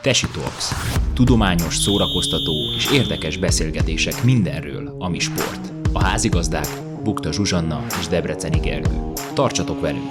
Tesi Talks. Tudományos, szórakoztató és érdekes beszélgetések mindenről, ami sport. A házigazdák Bukta Zsuzsanna és Debreceni Gergő. Tartsatok velünk!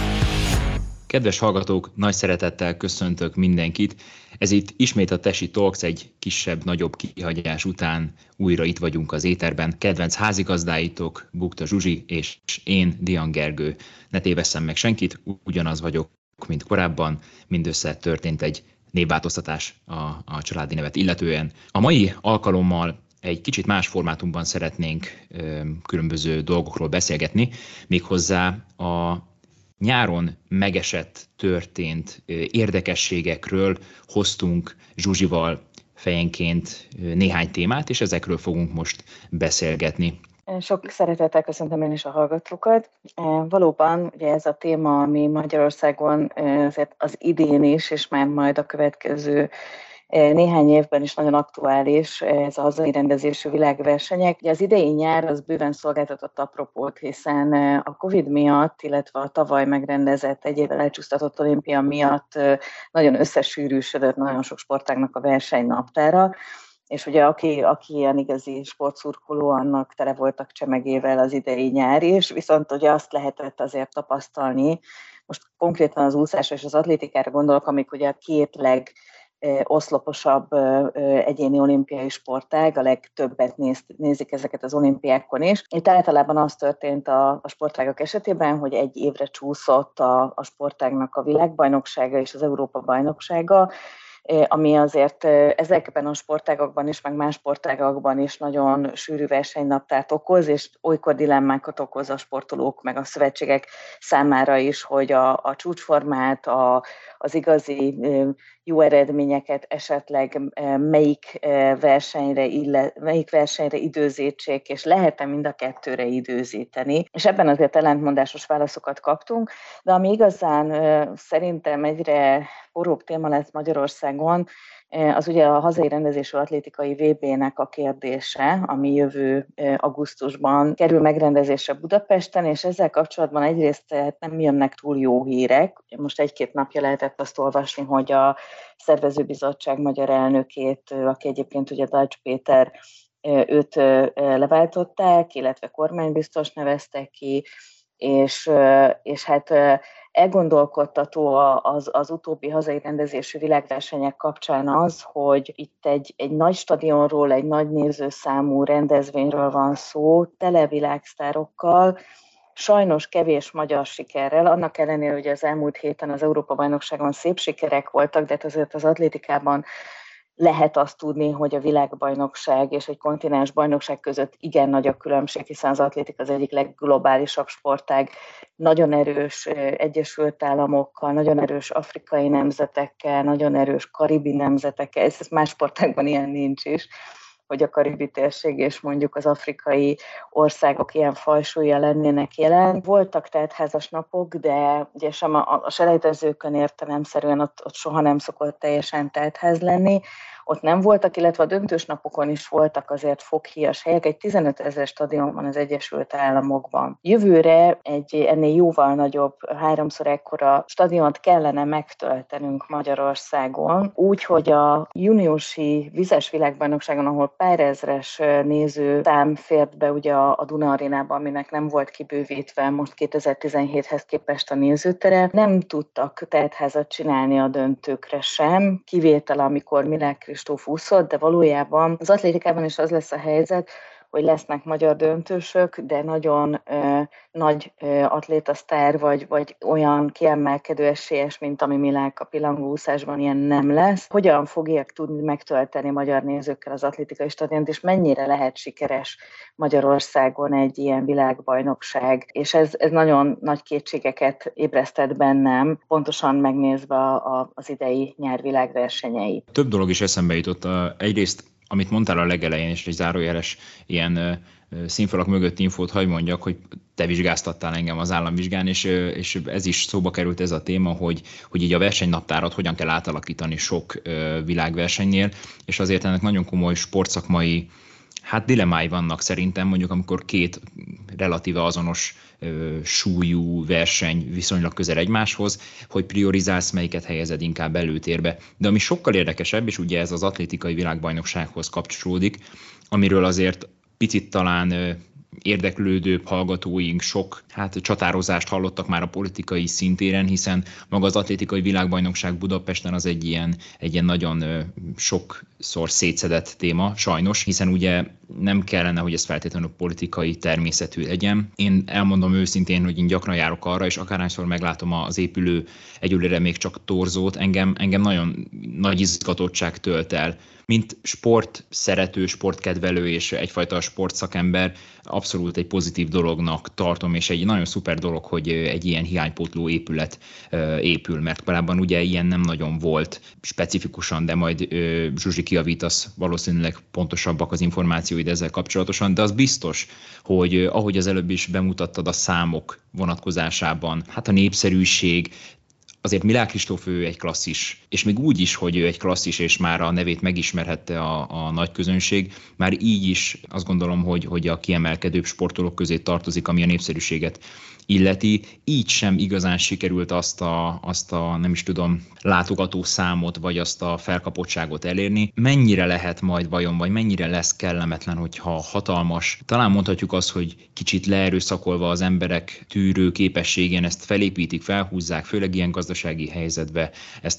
Kedves hallgatók, nagy szeretettel köszöntök mindenkit. Ez itt ismét a Tesi Talks, egy kisebb-nagyobb kihagyás után újra itt vagyunk az éterben. Kedvenc házigazdáitok, Bukta Zsuzsi és én, Dian Gergő. Ne tévesszem meg senkit, ugyanaz vagyok, mint korábban. Mindössze történt egy névváltoztatás a családi nevet illetően. A mai alkalommal egy kicsit más formátumban szeretnénk különböző dolgokról beszélgetni, méghozzá a nyáron megesett, történt érdekességekről hoztunk Zsuzsival fejenként néhány témát, és ezekről fogunk most beszélgetni. Sok szeretettel köszöntöm én is a hallgatókat. Valóban ugye ez a téma, ami Magyarországon azért az idén is, és már majd a következő néhány évben is nagyon aktuális, ez a hazai rendezésű világversenyek. Ugye az idei nyár az bőven szolgáltatott apropót, hiszen a Covid miatt, illetve a tavaly megrendezett egy évvel elcsúsztatott olimpia miatt nagyon összesűrűsödött nagyon sok sportágnak a versenynaptára. És ugye aki ilyen igazi sportszurkoló, annak tele voltak csemegével az idei nyár is, viszont ugye azt lehetett azért tapasztalni, most konkrétan az úszásra és az atlétikára gondolok, amik ugye a két legoszloposabb egyéni olimpiai sportág, a legtöbbet nézik ezeket az olimpiákon is. Itt általában az történt a sportágak esetében, hogy egy évre csúszott a sportágnak a világbajnoksága és az Európa-bajnoksága, ami azért ezekben a sportágakban is, meg más sportágakban is nagyon sűrű versenynaptárt okoz, és olykor dilemmákat okoz a sportolók, meg a szövetségek számára is, hogy a csúcsformát, az igazi jó eredményeket esetleg melyik versenyre időzítsék, és lehet-e mind a kettőre időzíteni. És ebben azért ellentmondásos válaszokat kaptunk, de ami igazán szerintem egyre forróbb téma lesz Magyarországon, az ugye a hazai rendezésű atlétikai VB-nek a kérdése, ami jövő augusztusban kerül megrendezésre Budapesten, és ezzel kapcsolatban egyrészt nem jönnek túl jó hírek. Most egy-két napja lehetett azt olvasni, hogy a szervezőbizottság magyar elnökét, aki egyébként ugye Dajcs Péter, őt leváltották, illetve kormánybiztos neveztek ki, és hát elgondolkodtató az utóbbi hazai rendezésű világversenyek kapcsán az, hogy itt egy nagy stadionról, egy nagy nézőszámú rendezvényről van szó, tele világsztárokkal, sajnos kevés magyar sikerrel, annak ellenére, hogy az elmúlt héten az Európa-bajnokságon szép sikerek voltak, de azért az atlétikában lehet azt tudni, hogy a világbajnokság és egy kontinens bajnokság között igen nagy a különbség, hiszen az atlétika az egyik legglobálisabb sportág, nagyon erős Egyesült Államokkal, nagyon erős afrikai nemzetekkel, nagyon erős karibi nemzetekkel, ez más sportágban ilyen nincs is, hogy a karibi térség és mondjuk az afrikai országok ilyen fajsúlya lennének jelen. Voltak teltházas napok, de ugye sem a selejtezőkön értelemszerűen ott soha nem szokott teljesen teltház lenni. Ott nem voltak, illetve a döntős napokon is voltak azért foghíjas helyek. Egy 15 000 stadion van az Egyesült Államokban. Jövőre egy ennél jóval nagyobb, 3-szor ekkora stadiont kellene megtöltenünk Magyarországon, úgy, hogy a júniusi vizes világbajnokságon, ahol pár ezres nézőszám fért be ugye a Duna Arénába, aminek nem volt kibővítve most 2017-hez képest a nézőtere, nem tudtak teltházat csinálni a döntőkre sem, kivétel, amikor Milák Kristóf úszott, de valójában az atlétikában is az lesz a helyzet, hogy lesznek magyar döntősök, de nagyon nagy atlétasztár, vagy olyan kiemelkedő esélyes, mint ami Milák a pillangóúszásban, ilyen nem lesz. Hogyan fogják tudni megtölteni magyar nézőkkel az atlétikai stadiont, és mennyire lehet sikeres Magyarországon egy ilyen világbajnokság? És ez nagyon nagy kétségeket ébresztett bennem, pontosan megnézve az idei nyár világversenyeit. Több dolog is eszembe jutott. Egyrészt amit mondtál a legelején, és egy zárójeles ilyen színfalak mögötti infót hagy mondjak, hogy te vizsgáztattál engem az államvizsgán, és ez is szóba került ez a téma, hogy így a versenynaptárat hogyan kell átalakítani sok világversenynél, és azért ennek nagyon komoly sportszakmai Hát dilemmái vannak szerintem, mondjuk amikor két relatíve azonos súlyú verseny viszonylag közel egymáshoz, hogy priorizálsz, melyiket helyezed inkább előtérbe. De ami sokkal érdekesebb, és ugye ez az atlétikai világbajnoksághoz kapcsolódik, amiről azért picit talán érdeklődőbb hallgatóink sok csatározást hallottak már a politikai szintéren, hiszen maga az atlétikai világbajnokság Budapesten az egy ilyen nagyon sokszor szétszedett téma, sajnos, hiszen ugye nem kellene, hogy ez feltétlenül politikai természetű legyen. Én elmondom őszintén, hogy én gyakran járok arra, és akárhányszor meglátom az épülő egyelőre még csak torzót, engem nagyon nagy izgatottság tölt el. Mint sportszerető, sportkedvelő és egyfajta sportszakember abszolút egy pozitív dolognak tartom, és egy nagyon szuper dolog, hogy egy ilyen hiánypótló épület épül, mert korábban ugye ilyen nem nagyon volt specifikusan, de majd Zsuzsi kijavítasz, valószínűleg pontosabbak az információid ezzel kapcsolatosan, de az biztos, hogy ahogy az előbb is bemutattad a számok vonatkozásában, hát a népszerűség, azért Milák Kristóf ő egy klasszis, és még úgy is, hogy ő egy klasszis, és már a nevét megismerhette a nagy közönség, már így is azt gondolom, hogy a kiemelkedőbb sportolók közé tartozik, ami a népszerűséget illeti. Így sem igazán sikerült azt a nem is tudom, látogató számot, vagy azt a felkapottságot elérni. Mennyire lehet majd vajon, vagy mennyire lesz kellemetlen, hogyha hatalmas, talán mondhatjuk azt, hogy kicsit leerőszakolva az emberek tűrő képességén ezt felépítik, felhúzzák, főleg ilyen gazdasági helyzetbe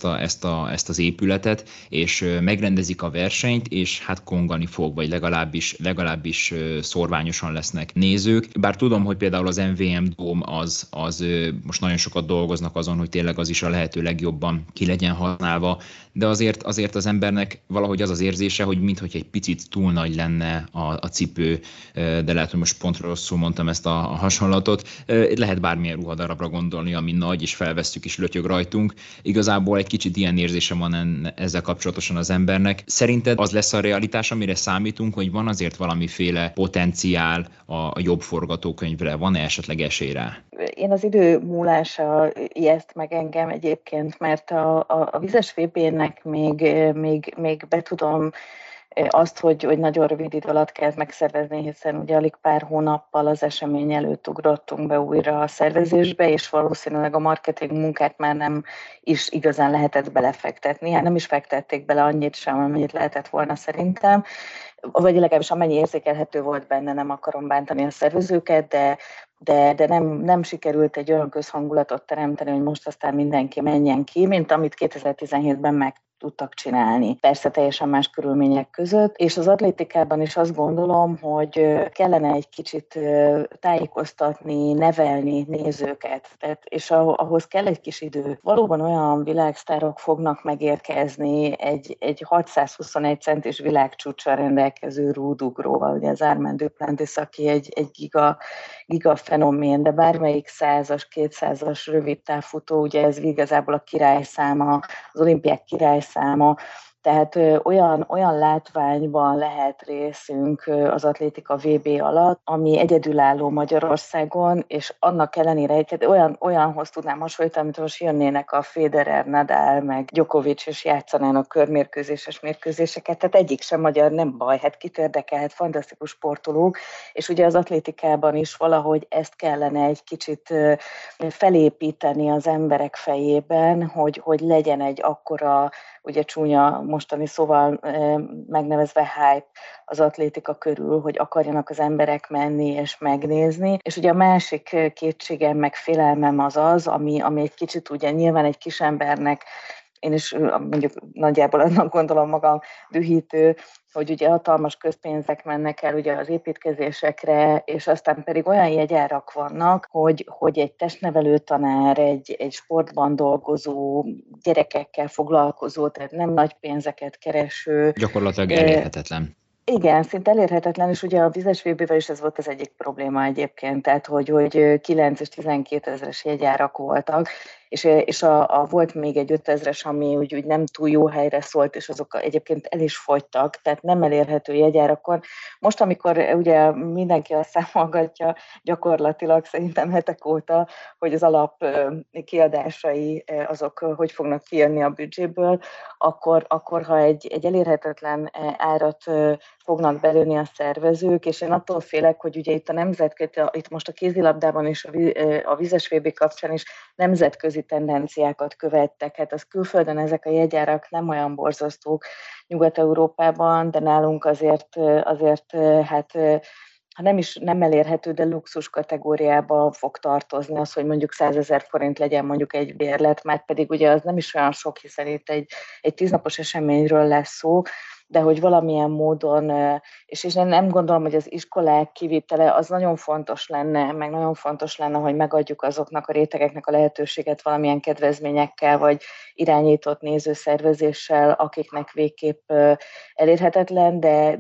ezt az épületet, és megrendezik a versenyt, és hát kongani fog, vagy legalábbis szorványosan lesznek nézők. Bár tudom, hogy például az MVM Dome az most nagyon sokat dolgoznak azon, hogy tényleg az is a lehető legjobban ki legyen használva, de azért az embernek valahogy az az érzése, hogy minthogy egy picit túl nagy lenne a cipő, de lehet, hogy most pont rosszul mondtam ezt a hasonlatot. Lehet bármilyen ruhadarabra gondolni, ami nagy, és felvesszük és lötyög rajtunk. Igazából egy kicsit ilyen érzése van ezzel kapcsolatosan az embernek. Szerinted az lesz a realitás, amire számítunk, hogy van azért valamiféle potenciál a jobb forgatókönyvre? Van-e esetleg esély rá? Én az idő múlása ijeszt meg engem egyébként, mert a vizes VB-nek még be tudom azt, hogy nagyon rövid idő alatt kell megszervezni, hiszen ugye alig pár hónappal az esemény előtt ugrottunk be újra a szervezésbe, és valószínűleg a marketing munkát már nem is igazán lehetett belefektetni. Hát nem is fektették bele annyit sem, amennyit lehetett volna szerintem, vagy legalábbis amennyi érzékelhető volt benne, nem akarom bántani a szervezőket, de nem sikerült egy olyan közhangulatot teremteni, hogy most aztán mindenki menjen ki, mint amit 2017-ben meg tudtak csinálni. Persze teljesen más körülmények között, és az atlétikában is azt gondolom, hogy kellene egy kicsit tájékoztatni, nevelni nézőket, és ahhoz kell egy kis idő. Valóban olyan világsztárok fognak megérkezni egy 621 centis világcsúccsal rendelkező rúdugróval, ugye az Armand Duplantis, aki egy giga fenomén, de bármelyik 100-as, 200-as rövid távfutó, ugye ez igazából a királyszáma, az olimpiák királyszáma, tehát olyan látványban lehet részünk az atlétika VB alatt, ami egyedülálló Magyarországon, és annak ellenére, tehát olyanhoz tudnám hasonlítani, mint most jönnének a Federer, Nadal, meg Djokovic, és játszanának körmérkőzéses mérkőzéseket, tehát egyik sem magyar, nem baj, hát kit érdekelhet, fantasztikus sportolók, és ugye az atlétikában is valahogy ezt kellene egy kicsit felépíteni az emberek fejében, hogy legyen egy akkora, ugye csúnya mostani szóval megnevezve hype az atlétika körül, hogy akarjanak az emberek menni és megnézni. És ugye a másik kétségem, meg félelmem az, ami egy kicsit ugye nyilván egy kis embernek, én is mondjuk nagyjából annak gondolom magam dühítő, hogy ugye hatalmas közpénzek mennek el ugye az építkezésekre, és aztán pedig olyan jegyárak vannak, hogy egy testnevelő tanár, egy sportban dolgozó, gyerekekkel foglalkozó, tehát nem nagy pénzeket kereső. Gyakorlatilag elérhetetlen. Igen, szinte elérhetetlen, és ugye a vizes VB-vel is ez volt az egyik probléma egyébként, tehát hogy 9 és 12 ezeres jegyárak voltak, és volt még egy 5 ezeres, ami úgy nem túl jó helyre szólt, és azok egyébként el is fogytak, tehát nem elérhető jegyárakon. Most, amikor ugye mindenki azt számolgatja gyakorlatilag szerintem hetek óta, hogy az alap kiadásai azok hogy fognak kijönni a büdzséből, akkor ha egy elérhetetlen árat fognak belőni a szervezők, és én attól félek, hogy ugye itt a itt most a kézilabdában és a vízes VB kapcsán is nemzetközi tendenciákat követtek. Hát az külföldön ezek a jegyárak nem olyan borzasztók Nyugat-Európában, de nálunk azért hát ha nem elérhető, de luxus kategóriába fog tartozni az, hogy mondjuk 100 000 forint legyen mondjuk egy bérlet, mert pedig ugye az nem is olyan sok, hiszen itt egy 10 napos eseményről lesz szó, de hogy valamilyen módon, és én nem gondolom, hogy az iskolák kivitele az nagyon fontos lenne, meg nagyon fontos lenne, hogy megadjuk azoknak a rétegeknek a lehetőséget valamilyen kedvezményekkel, vagy irányított nézőszervezéssel, akiknek végképp elérhetetlen, de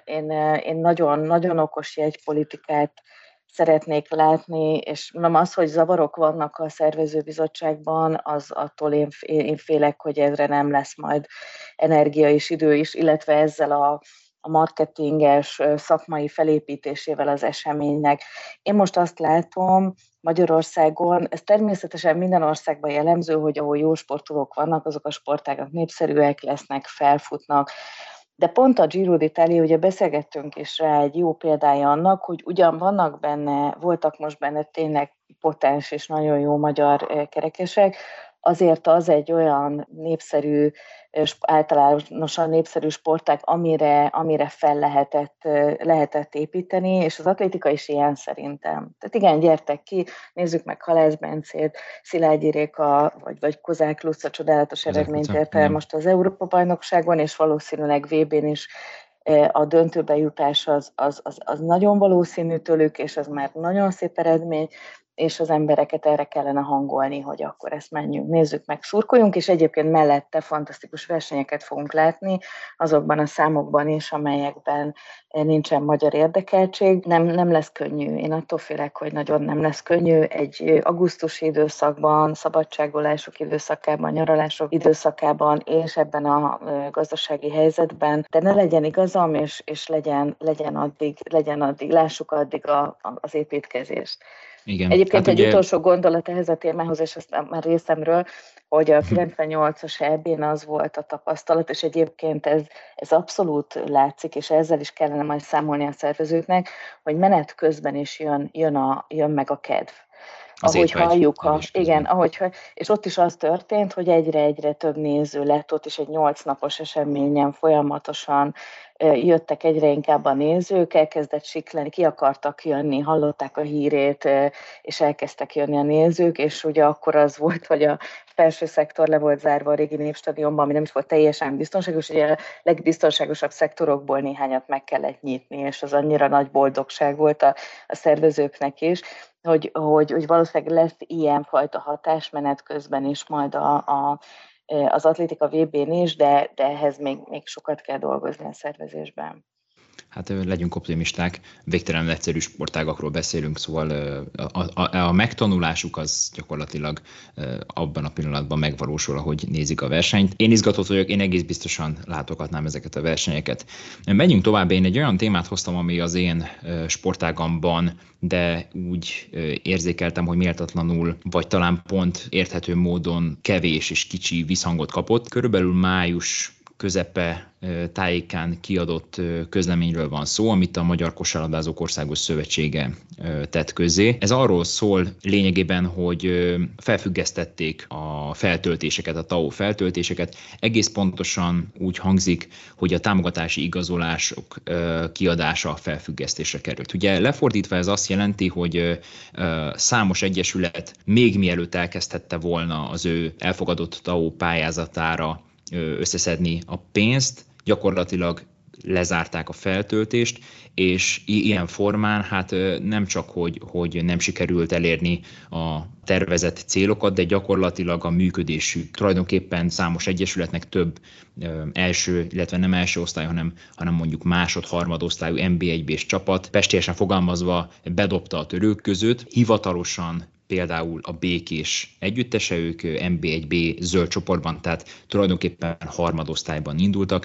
én nagyon, nagyon okos jegypolitikát szeretnék látni, és nem az, hogy zavarok vannak a szervezőbizottságban, az attól én félek, hogy ezre nem lesz majd energia és idő is, illetve ezzel a marketinges szakmai felépítésével az eseménynek. Én most azt látom Magyarországon, ez természetesen minden országban jellemző, hogy ahol jó sportolók vannak, azok a sportágak népszerűek lesznek, felfutnak, de pont a Giro d'Italia, ugye beszélgettünk is rá, egy jó példája annak, hogy ugyan voltak most benne tényleg potens és nagyon jó magyar kerekesek, azért az egy olyan népszerű, általánosan népszerű sportág, amire fel lehetett építeni, és az atlétika is ilyen szerintem. Tehát igen, gyertek ki, nézzük meg Halász Bencét, Szilágyi Réka, vagy Kozák Luca csodálatos eredményt ért el most az Európa-bajnokságon, és valószínűleg VB-n is a döntőbe jutás az nagyon valószínű tőlük, és az már nagyon szép eredmény, és az embereket erre kellene hangolni, hogy akkor ezt menjünk, nézzük meg, szurkoljunk, és egyébként mellette fantasztikus versenyeket fogunk látni, azokban a számokban is, amelyekben nincsen magyar érdekeltség. Nem lesz könnyű. Én attól félek, hogy nagyon nem lesz könnyű egy augusztusi időszakban, szabadságolások időszakában, nyaralások időszakában, és ebben a gazdasági helyzetben, de ne legyen igazam, és legyen addig, lássuk addig az építkezést. Igen. Egyébként egy utolsó gondolat ehhez a témához, és azt már részemről, hogy a 98-as EB-n az volt a tapasztalat, és egyébként ez abszolút látszik, és ezzel is kellene majd számolni a szervezőknek, hogy menet közben is jön meg a kedv. Ahogy halljuk, és ott is az történt, hogy egyre több néző lett, ott is egy 8 napos eseményen folyamatosan jöttek egyre inkább a nézők, elkezdett siklani, ki akartak jönni, hallották a hírét, és elkezdtek jönni a nézők, és ugye akkor az volt, hogy a felső szektor le volt zárva a régi Népstadionban, ami nem is volt teljesen biztonságos, ugye a legbiztonságosabb szektorokból néhányat meg kellett nyitni, és az annyira nagy boldogság volt a szervezőknek is, hogy valószínűleg lesz ilyenfajta hatásmenet közben is majd az atlétika VB-n is, de ehhez még sokat kell dolgozni a szervezésben. Hát legyünk optimisták, végtelenül egyszerű sportágakról beszélünk, szóval a megtanulásuk az gyakorlatilag abban a pillanatban megvalósul, ahogy nézik a versenyt. Én izgatott vagyok, én egész biztosan látogatnám ezeket a versenyeket. Menjünk tovább, én egy olyan témát hoztam, ami az én sportágamban, de úgy érzékeltem, hogy méltatlanul, vagy talán pont érthető módon kevés és kicsi visszhangot kapott. Körülbelül május közepe tájékán kiadott közleményről van szó, amit a Magyar Kosárlabdázók Országos Szövetsége tett közzé. Ez arról szól lényegében, hogy felfüggesztették a feltöltéseket, a TAO feltöltéseket. Egész pontosan úgy hangzik, hogy a támogatási igazolások kiadása felfüggesztésre került. Ugye lefordítva ez azt jelenti, hogy számos egyesület még mielőtt elkezdhette volna az ő elfogadott TAO pályázatára összeszedni a pénzt, gyakorlatilag lezárták a feltöltést, és ilyen formán hát nem csak, hogy nem sikerült elérni a tervezett célokat, de gyakorlatilag a működésük tulajdonképpen számos egyesületnek több első, illetve nem első osztály, hanem mondjuk másod-harmadosztályú NB1-B-s csapat, pestélyesen fogalmazva bedobta a törők között, hivatalosan például a Békés együttese, ők NB1B zöld csoportban, tehát tulajdonképpen harmadosztályban indultak,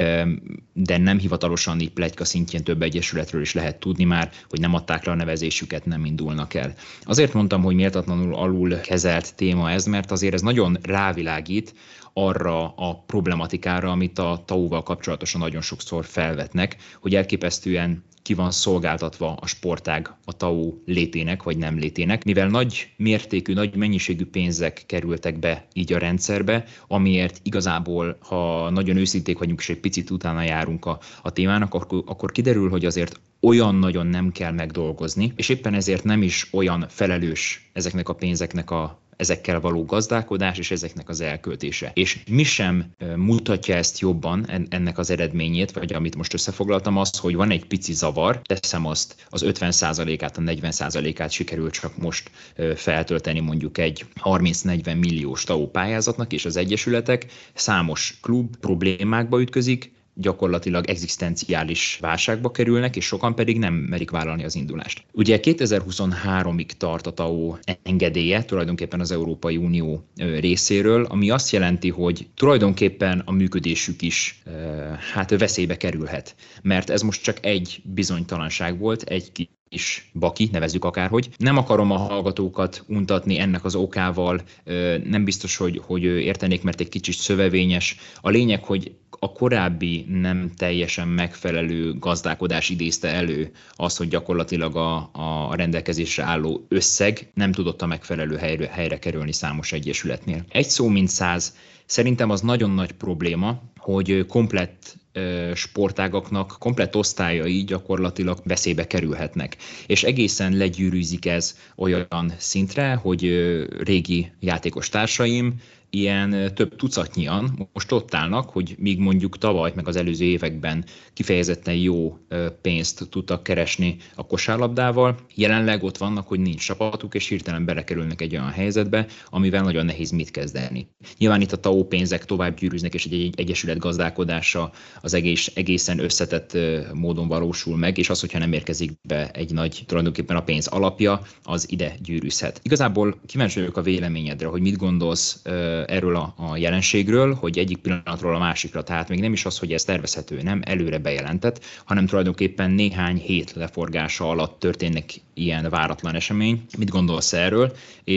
de nem hivatalosan így pletyka szintjén több egyesületről is lehet tudni már, hogy nem adták le a nevezésüket, nem indulnak el. Azért mondtam, hogy méltatlanul alul kezelt téma ez, mert azért ez nagyon rávilágít arra a problematikára, amit a TAO-val kapcsolatosan nagyon sokszor felvetnek, hogy elképesztően ki van szolgáltatva a sportág a TAO létének vagy nem létének, mivel nagy mértékű, nagy mennyiségű pénzek kerültek be így a rendszerbe, amiért igazából, ha nagyon őszinték vagyunk és egy picit utána járunk a témának, akkor kiderül, hogy azért olyan nagyon nem kell megdolgozni, és éppen ezért nem is olyan felelős ezeknek a pénzeknek ezekkel való gazdálkodás és ezeknek az elköltése. És mi sem mutatja ezt jobban, ennek az eredményét, vagy amit most összefoglaltam, az, hogy van egy pici zavar, teszem azt, az 50%-át, a 40%-át sikerült csak most feltölteni mondjuk egy 30-40 milliós TAO pályázatnak, és az egyesületek, számos klub problémákba ütközik, gyakorlatilag egzisztenciális válságba kerülnek, és sokan pedig nem merik vállalni az indulást. Ugye 2023-ig tart a TAO engedélye tulajdonképpen az Európai Unió részéről, ami azt jelenti, hogy tulajdonképpen a működésük is veszélybe kerülhet. Mert ez most csak egy bizonytalanság volt, egy kis baki, nevezzük akárhogy. Nem akarom a hallgatókat untatni ennek az okával, nem biztos, hogy értenék, mert egy kicsit szövevényes. A lényeg, hogy a korábbi nem teljesen megfelelő gazdálkodás idézte elő az, hogy gyakorlatilag a rendelkezésre álló összeg nem tudott a megfelelő helyre kerülni számos egyesületnél. Egy szó mint 100, szerintem az nagyon nagy probléma, hogy komplett sportágaknak komplett osztályai gyakorlatilag veszélybe kerülhetnek. És egészen legyűrűzik ez olyan szintre, hogy régi játékos társaim ilyen több tucatnyian most ott állnak, hogy míg mondjuk tavaly, meg az előző években kifejezetten jó pénzt tudtak keresni a kosárlabdával, jelenleg ott vannak, hogy nincs csapatuk, és hirtelen belekerülnek egy olyan helyzetbe, amivel nagyon nehéz mit kezdeni. Nyilván itt a TAO pénzek tovább gyűrűznek, és egy egyesület gazdálkodása az egészen összetett módon valósul meg, és az, hogyha nem érkezik be egy nagy, tulajdonképpen a pénz alapja, az ide gyűrűzhet. Igazából kíváncsi vagyok a véleményedre, hogy mit gondolsz erről a jelenségről, hogy egyik pillanatról a másikra, tehát még nem is az, hogy ez tervezhető, nem előre bejelentett, hanem tulajdonképpen néhány hét leforgása alatt történnek ilyen váratlan esemény. Mit gondolsz erről?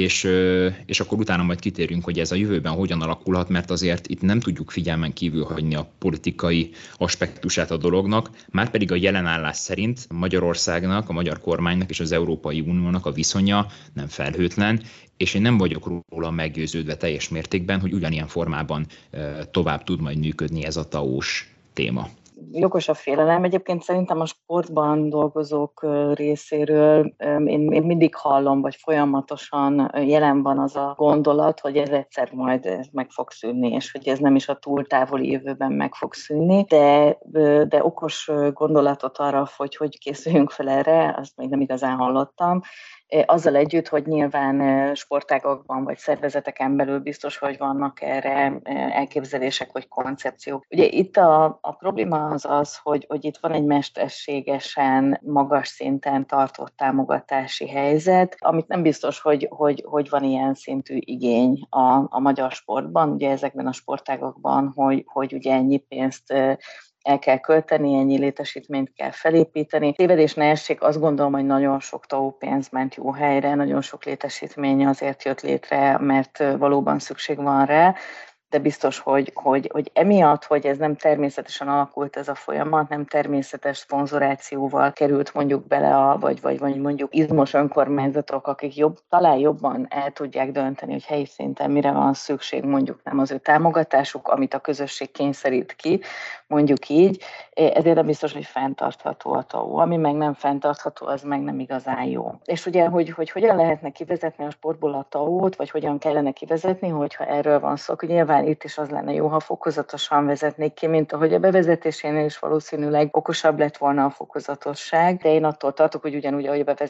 És akkor utána majd kitérünk, hogy ez a jövőben hogyan alakulhat, mert azért itt nem tudjuk figyelmen kívül hagyni a politikai aspektusát a dolognak, márpedig a jelen állás szerint Magyarországnak, a magyar kormánynak és az Európai Uniónak a viszonya nem felhőtlen, és én nem vagyok róla meggyőződve teljes mértékben, hogy ugyanilyen formában tovább tud majd működni ez a TAO-s téma. Jogos a félelem. Egyébként szerintem a sportban dolgozók részéről én mindig hallom, vagy folyamatosan jelen van az a gondolat, hogy ez egyszer majd meg fog szűnni, és hogy ez nem is a túl távoli jövőben meg fog szűnni, de okos gondolatot arra, hogy készüljünk fel erre, azt még nem igazán hallottam. Azzal együtt, hogy nyilván sportágokban vagy szervezeteken belül biztos, hogy vannak erre elképzelések vagy koncepciók. Ugye itt a probléma az, hogy itt van egy mesterségesen magas szinten tartott támogatási helyzet, amit nem biztos, hogy van ilyen szintű igény a magyar sportban, ugye ezekben a sportágokban, hogy ugye ennyi pénzt el kell költeni, ennyi létesítményt kell felépíteni. Tévedés ne essék, azt gondolom, hogy nagyon sok TAO pénz ment jó helyre, nagyon sok létesítmény azért jött létre, mert valóban szükség van rá, de biztos, hogy emiatt, hogy ez nem természetesen alakult ez a folyamat, nem természetes szponzorációval került mondjuk bele vagy mondjuk izmos önkormányzatok, akik talán jobban el tudják dönteni, hogy helyi szinten mire van szükség, mondjuk nem az ő támogatásuk, amit a közösség kényszerít ki, mondjuk így, ezért nem biztos, hogy fenntartható a TAO. Ami meg nem fenntartható, az meg nem igazán jó. És ugye, hogy hogyan lehetne kivezetni a sportból a TAO-t, vagy hogyan kellene kivezetni, hogyha erről van szó, hogy nyilván itt is az lenne jó, ha fokozatosan vezetnék ki, mint ahogy a bevezetésénél is valószínűleg okosabb lett volna a fokozatosság, de én attól tartok, hogy ugyanúgy, ahogy a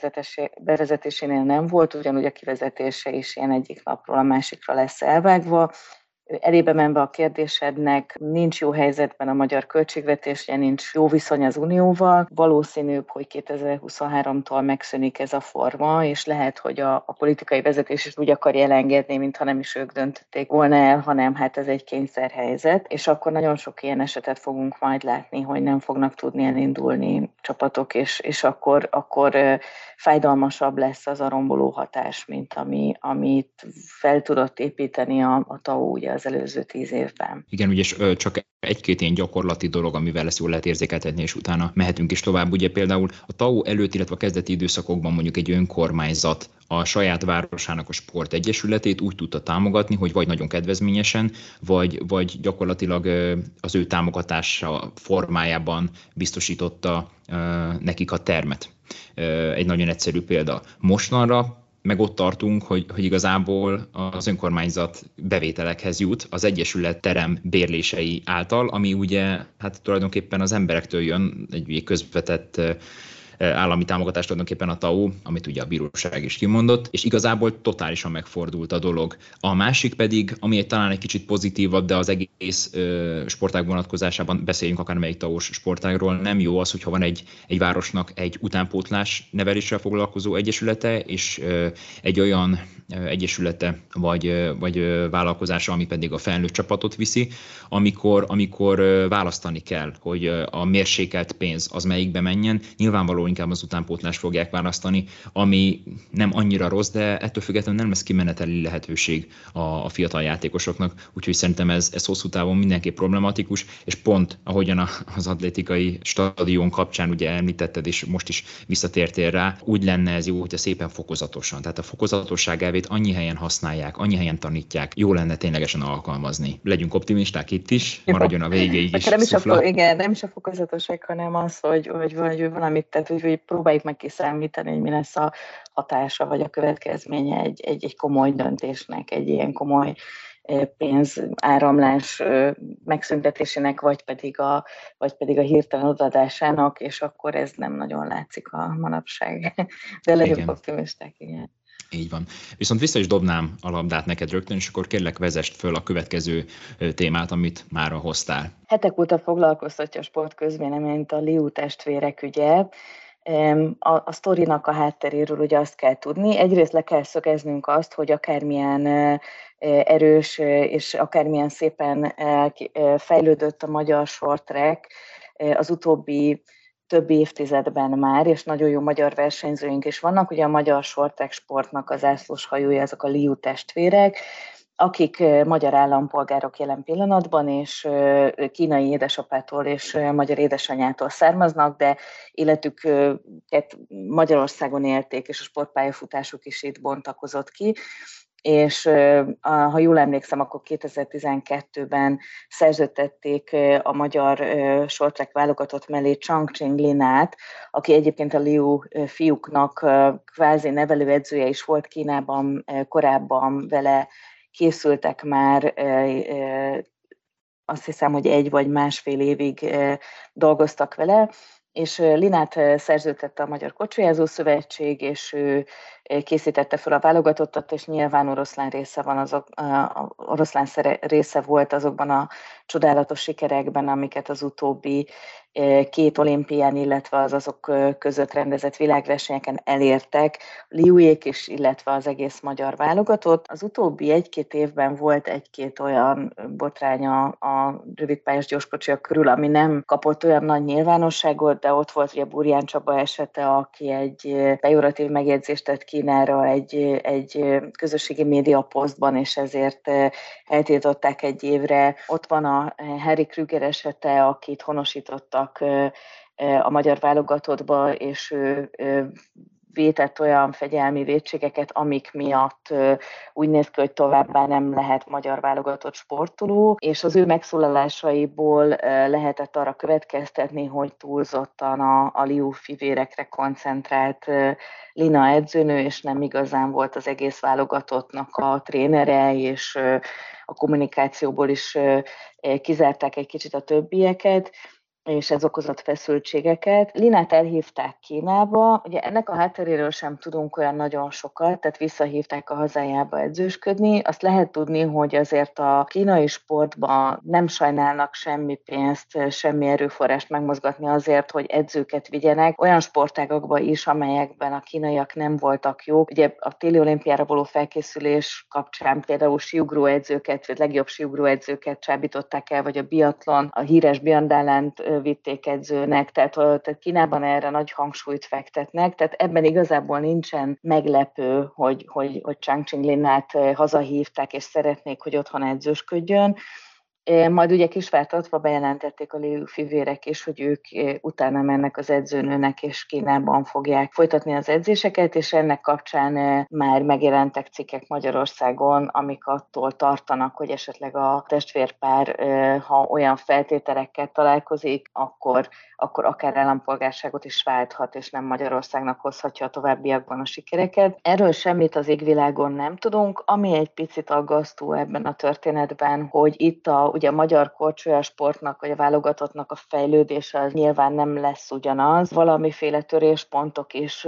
bevezetésénél nem volt, ugyanúgy a kivezetése is ilyen egyik napról a másikra lesz elvágva. Elébe menve a kérdésednek, nincs jó helyzetben a magyar költségvetés, nincs jó viszony az Unióval. Valószínűbb, hogy 2023-tól megszűnik ez a forma, és lehet, hogy a politikai vezetés is úgy akarja elengedni, mintha nem is ők döntötték volna el, hanem hát ez egy kényszerhelyzet, és akkor nagyon sok ilyen esetet fogunk majd látni, hogy nem fognak tudni elindulni csapatok, és akkor fájdalmasabb lesz az a romboló hatás, mint amit fel tudott építeni a TAO ugye az előző 10 évben. Igen, ugye csak egy-két ilyen gyakorlati dolog, amivel ezt jól lehet érzékeltetni, és utána mehetünk is tovább. Ugye például a TAO előtt, illetve a kezdeti időszakokban mondjuk egy önkormányzat a saját városának a sportegyesületét úgy tudta támogatni, hogy vagy nagyon kedvezményesen, vagy gyakorlatilag az ő támogatása formájában biztosította nekik a termet. Egy nagyon egyszerű példa. Mostanra meg ott tartunk, hogy igazából az önkormányzat bevételekhez jut az egyesület terem bérlései által, ami ugye hát tulajdonképpen az emberektől jön, egy közvetett állami támogatást tulajdonképpen a TAO, amit ugye a bíróság is kimondott, és igazából totálisan megfordult a dolog. A másik pedig, ami talán egy kicsit pozitívabb, de az egész sportág vonatkozásában beszéljünk akármelyik TAO-s sportágról, nem jó az, hogyha van egy városnak egy utánpótlás neveléssel foglalkozó egyesülete, és egy olyan egyesülete vagy vállalkozása, ami pedig a felnőtt csapatot viszi, amikor választani kell, hogy a mérsékelt pénz az melyikbe menjen, nyilvánvalóan inkább az utánpótlást fogják választani, ami nem annyira rossz, de ettől függetlenül nem lesz kimeneteli lehetőség a fiatal játékosoknak, úgyhogy szerintem ez hosszú távon mindenképp problematikus, és pont ahogyan az atlétikai stadion kapcsán ugye említetted, és most is visszatértél rá, úgy lenne ez jó, hogyha szépen fokozatosan, tehát a fokozatosság elvét annyi helyen használják, annyi helyen tanítják, jó lenne ténylegesen alkalmazni. Legyünk optimisták itt is, maradjon a végéig is szufla. Nem is a fokozatosság, hanem az, hogy valamit, tehát hogy próbáljuk meg kiszámítani, hogy mi lesz a hatása vagy a következménye egy komoly döntésnek, egy ilyen komoly pénzáramlás megszüntetésének, vagy pedig a hirtelen odaadásának, és akkor ez nem nagyon látszik a manapság. De legyünk optimisták, igen. Így van. Viszont vissza is dobnám a labdát neked rögtön, és akkor kérlek vezest föl a következő témát, amit mára hoztál. Hetek óta foglalkoztatja a sportközvéleményt a Liu testvérek ügye. A sztorinak a hátteréről ugye azt kell tudni. Egyrészt le kell szögeznünk azt, hogy akármilyen erős és akármilyen szépen fejlődött a magyar short track az utóbbi több évtizedben már, és nagyon jó magyar versenyzőink is vannak. Ugye a magyar short track sportnak az zászlós hajója, azok a Liu testvérek, akik magyar állampolgárok jelen pillanatban, és kínai édesapától és magyar édesanyától származnak, de életüket Magyarországon élték, és a sportpályafutásuk is itt bontakozott ki. És ha jól emlékszem, akkor 2012-ben szerződtették a magyar short track válogatott mellé Changqing Linát, aki egyébként a Liu fiúknak kvázi nevelőedzője is volt Kínában, korábban vele készültek már, azt hiszem, hogy 1 vagy másfél évig dolgoztak vele, és Linát szerződtette a Magyar Kocsijázó Szövetség, és ő készítette fel a válogatottat, és nyilván oroszlán része volt azokban a csodálatos sikerekben, amiket az utóbbi 2 olimpián, illetve azok között rendezett világversenyeken elértek, Liuék is, illetve az egész magyar válogatott. Az utóbbi 1-2 évben volt 1-2 olyan botránya a rövidpályás gyorskocsiak körül, ami nem kapott olyan nagy nyilvánosságot, de ott volt ugye Burján Csaba esete, aki egy pejoratív megjegyzést tett Kínára egy közösségi média posztban, és ezért eltiltották 1 évre. Ott van a Harry Krüger esete, akit honosítottak a magyar válogatottba, és ő vétett olyan fegyelmi vétségeket, amik miatt úgy néz ki, hogy továbbá nem lehet magyar válogatott sportoló, és az ő megszólalásaiból lehetett arra következtetni, hogy túlzottan a Liu fivérekre koncentrált Lina edzőnő, és nem igazán volt az egész válogatottnak a trénere, és a kommunikációból is kizárták egy kicsit a többieket. és ez okozott feszültségeket. Linát elhívták Kínába, ugye ennek a hátteréről sem tudunk olyan nagyon sokat, tehát visszahívták a hazájába edzősködni. Azt lehet tudni, hogy azért a kínai sportban nem sajnálnak semmi pénzt, semmi erőforrást megmozgatni azért, hogy edzőket vigyenek, olyan sportágakba is, amelyekben a kínaiak nem voltak jók. Ugye a téli olimpiára való felkészülés kapcsán például síugróedzőket, vagy legjobb síugróedzőket csábították el, vagy a biatlon, a híres Biandalent vitték edzőnek, tehát Kínában erre nagy hangsúlyt fektetnek, tehát ebben igazából nincsen meglepő, hogy Chang Qinglin-át hazahívták, és szeretnék, hogy otthon edzősködjön. Majd ugye kisvártatva bejelentették a Liu fivérek is, hogy ők utána mennek az edzőnőnek, és Kínában fogják folytatni az edzéseket, és ennek kapcsán már megjelentek cikkek Magyarországon, amik attól tartanak, hogy esetleg a testvérpár, ha olyan feltételekkel találkozik, akkor akár állampolgárságot is válthat, és nem Magyarországnak hozhatja a továbbiakban a sikereket. Erről semmit az égvilágon nem tudunk, ami egy picit aggasztó ebben a történetben, hogy itt ugye a magyar korcsolyasportnak, vagy a válogatottnak a fejlődése az nyilván nem lesz ugyanaz. Valamiféle töréspontok is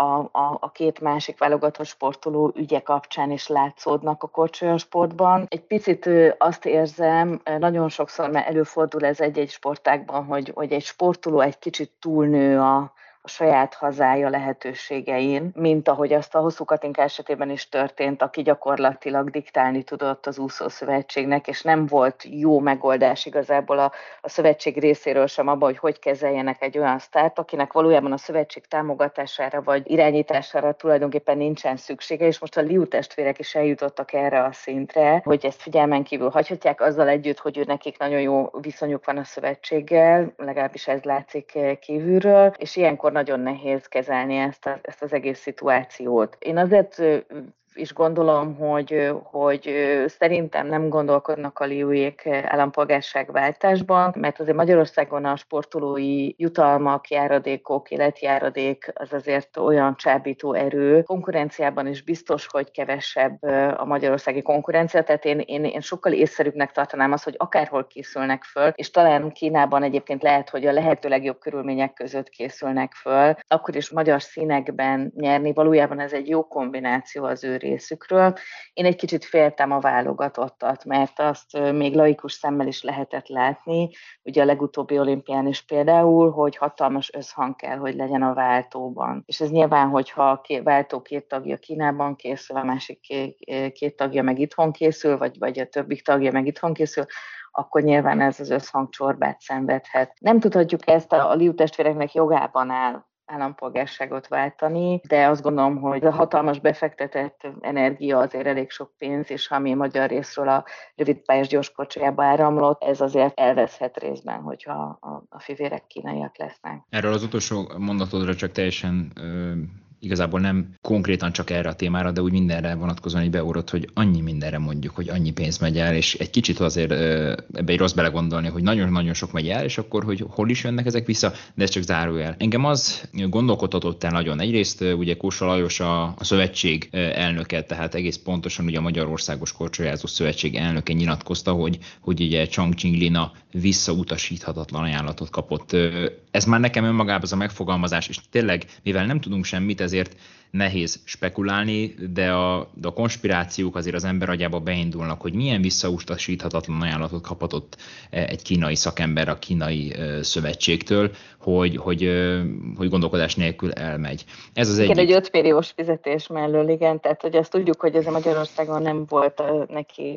a két másik válogatott sportoló ügye kapcsán is látszódnak a korcsolyasportban. Egy picit azt érzem, nagyon sokszor előfordul ez egy-egy sportágban, hogy egy sportoló egy kicsit túlnő a saját hazája lehetőségein, mint ahogy azt a Hosszú Katinka esetében is történt, aki gyakorlatilag diktálni tudott az úszószövetségnek, és nem volt jó megoldás igazából a szövetség részéről sem abban, hogy kezeljenek egy olyan sztárt, akinek valójában a szövetség támogatására vagy irányítására tulajdonképpen nincsen szüksége, és most a Liu testvérek is eljutottak erre a szintre, hogy ezt figyelmen kívül hagyhatják, azzal együtt, hogy nekik nagyon jó viszonyuk van a szövetséggel, legalábbis ez látszik kívülről, és ilyenkor nagyon nehéz kezelni ezt az egész szituációt. Én azért is gondolom, hogy szerintem nem gondolkodnak a Liuék állampolgárságváltásban, mert azért Magyarországon a sportolói jutalmak, járadékok, életjáradék az azért olyan csábító erő. Konkurenciában is biztos, hogy kevesebb a magyarországi konkurencia, tehát én sokkal észszerűbbnek tartanám azt, hogy akárhol készülnek föl, és talán Kínában egyébként lehet, hogy a lehető legjobb körülmények között készülnek föl, akkor is magyar színekben nyerni, valójában ez egy jó kombináció az ő részükről. Én egy kicsit féltem a válogatottat, mert azt még laikus szemmel is lehetett látni, ugye a legutóbbi olimpián is például, hogy hatalmas összhang kell, hogy legyen a váltóban. És ez nyilván, hogyha a váltó két tagja Kínában készül, a másik két tagja meg itthon készül, vagy a többi tagja meg itthon készül, akkor nyilván ez az összhang csorbát szenvedhet. Nem tudhatjuk ezt, a Liu testvéreknek jogában áll állampolgárságot váltani, de azt gondolom, hogy a hatalmas befektetett energia azért elég sok pénz, és ami magyar részről a rövidpályás gyorskocsijába áramlott, ez azért elveszhet részben, hogyha a fivérek kínaiak lesznek. Erről az utolsó mondatodra csak teljesen igazából nem konkrétan csak erre a témára, de úgy mindenre vonatkozóan így beúrott, hogy annyi mindenre mondjuk, hogy annyi pénz megy el, és egy kicsit azért ebbe egy rossz belegondolni, hogy nagyon-nagyon sok megy el, és akkor, hogy hol is jönnek ezek vissza, de ez csak zárójel. Engem az gondolkodtatott el nagyon. Egyrészt ugye Kósa Lajos a szövetség elnöke, tehát egész pontosan ugye a Magyarországos Korcsolyázó Szövetség elnöke nyilatkozta, hogy ugye Chang Qinglin visszautasíthatatlan ajánlatot kapott. Ez már nekem önmagában az a megfogalmazás, és tényleg, mivel nem tudunk semmit, ezért nehéz spekulálni, de a konspirációk azért az ember agyába beindulnak, hogy milyen visszautasíthatatlan ajánlatot kaphatott egy kínai szakember a kínai szövetségtől, hogy gondolkodás nélkül elmegy. Ez az igen, egy 5 milliós fizetés mellől, igen, tehát hogy azt tudjuk, hogy ez a Magyarországon nem volt neki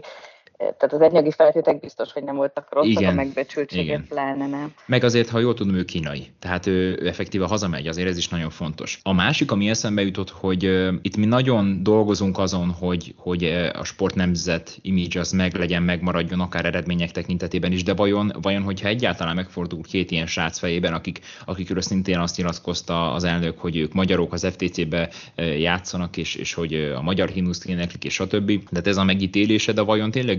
tehát az anyagi feltétek biztos, hogy nem voltak rosszak, igen, a megbecsültséget pláne nem. Meg azért, ha jól tudom, ő kínai. Tehát ő effektíve hazamegy, azért ez is nagyon fontos. A másik, ami eszembe jutott, hogy itt mi nagyon dolgozunk azon, hogy a sportnemzet image az megmaradjon, akár eredmények tekintetében is, de vajon hogyha egyáltalán megfordul két ilyen srác fejében, akikről szintén azt nyilatkozta az elnök, hogy ők magyarok, az FTC-be játszanak, és hogy a magyar himnuszt éneklik, és stb. De ez a megítélése, de vajon tényleg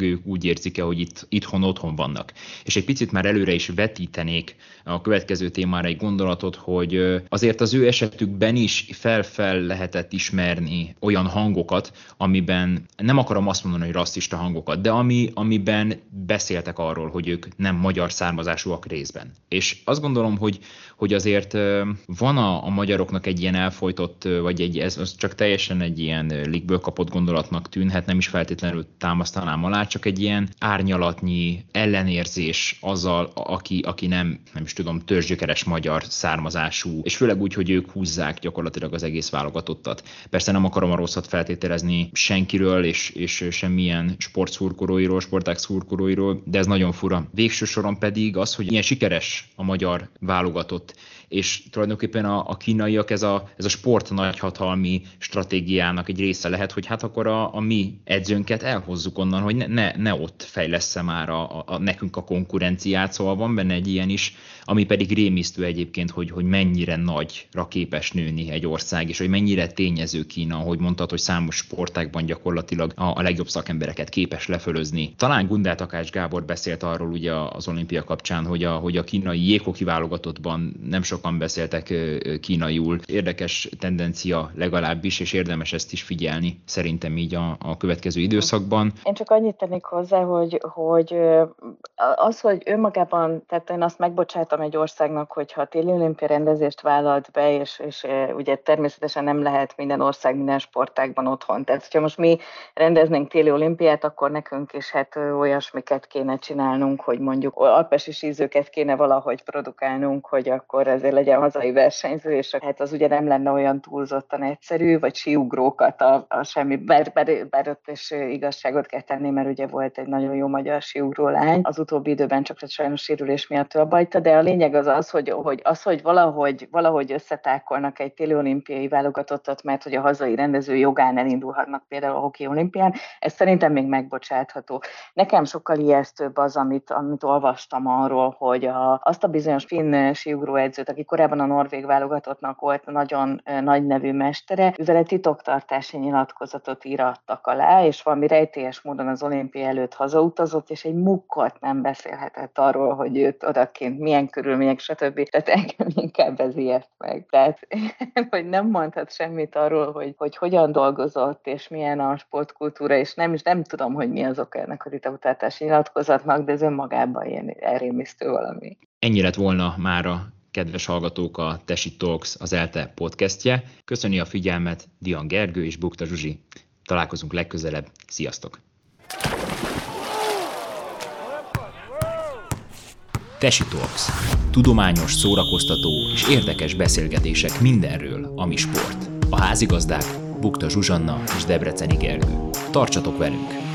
ők úgy érzik-e, hogy itthon vannak. És egy picit már előre is vetítenék a következő témára egy gondolatot, hogy azért az ő esetükben is fel lehetett ismerni olyan hangokat, amiben, nem akarom azt mondani, hogy rasszista hangokat, de amiben beszéltek arról, hogy ők nem magyar származásúak részben. És azt gondolom, hogy azért van a magyaroknak egy ilyen elfojtott, vagy ez csak teljesen egy ilyen ligből kapott gondolatnak tűnhet, nem is feltétlenül támasztanám alá, csak egy ilyen árnyalatnyi ellenérzés azzal, aki nem is tudom, törzsgyökeres magyar származású, és főleg úgy, hogy ők húzzák gyakorlatilag az egész válogatottat. Persze nem akarom a rosszat feltételezni senkiről, és semmilyen sportszurkolóiról, sportág szurkolóiról, de ez nagyon fura. Végső soron pedig az, hogy ilyen sikeres a magyar válogatott, és tulajdonképpen a kínaiak ez a sport nagyhatalmi stratégiának egy része lehet, hogy hát akkor a mi edzőnket elhozzuk onnan, hogy ne ott fejlessze már nekünk a konkurenciát, szóval van benne egy ilyen is, ami pedig rémisztő egyébként, hogy mennyire nagyra képes nőni egy ország, és hogy mennyire tényező Kína, ahogy mondtad, hogy számos sportágban gyakorlatilag a legjobb szakembereket képes lefölözni. Talán Gundel Takács Gábor beszélt arról ugye az olimpia kapcsán, hogy a kínai jéghoki válogatottban nem sokan beszéltek kínaiul. Érdekes tendencia legalábbis, és érdemes ezt is figyelni szerintem így a következő időszakban. Én csak annyit tennék hozzá, hogy az, hogy önmagában, tehát én azt megbocsátom egy országnak, hogyha a téli olimpia rendezést vállalt be, és ugye természetesen nem lehet minden ország minden sportágban otthon. Tehát, hogyha most mi rendeznénk téli olimpiát, akkor nekünk is hát olyasmiket kéne csinálnunk, hogy mondjuk alpesi sízőket kéne valahogy produkálnunk, hogy akkor ezért legyen hazai versenyző, és hát az ugye nem lenne olyan túlzottan egyszerű, vagy síugrókat a semmi, bár ott is igazságot kell tenni, mert ugye volt egy nagyon jó magyar síugró lány. Az utóbbi időben csak sajnos sérülés miatt abbahagyta, de a lényeg az, hogy valahogy összetákolnak egy téli olimpiai válogatottat, mert hogy a hazai rendező jogán elindulhatnak például a hoki olimpián, ez szerintem még megbocsátható. Nekem sokkal ijesztőbb az, amit olvastam arról, hogy azt a bizonyos finn síugróedzőt, aki korábban a norvég válogatottnak volt nagyon nagy nevű mestere, ővel egy titoktartási nyilatkozatot írattak alá, és valami rejtélyes módon az olimpia előtt hazautazott, és egy mukkot nem beszélhetett arról, hogy őt odakint milyen körülmények, stb. Tehát engem inkább ez ijeszt meg. Tehát, hogy nem mondhat semmit arról, hogy hogyan dolgozott, és milyen a sportkultúra, és nem tudom, hogy mi az oka ennek a titoktartási nyilatkozatnak, de ez önmagában ilyen elrémisztő valami. Ennyi lett volna mára, kedves hallgatók, a Tesi Talks, az ELTE podcastje. Köszöni a figyelmet Dian Gergő és Bukta Zsuzsi. Találkozunk legközelebb. Sziasztok! Tesi Talks. Tudományos, szórakoztató és érdekes beszélgetések mindenről, ami sport. A házigazdák Bukta Zsuzsanna és Debreceni Gergő. Tartsatok velünk!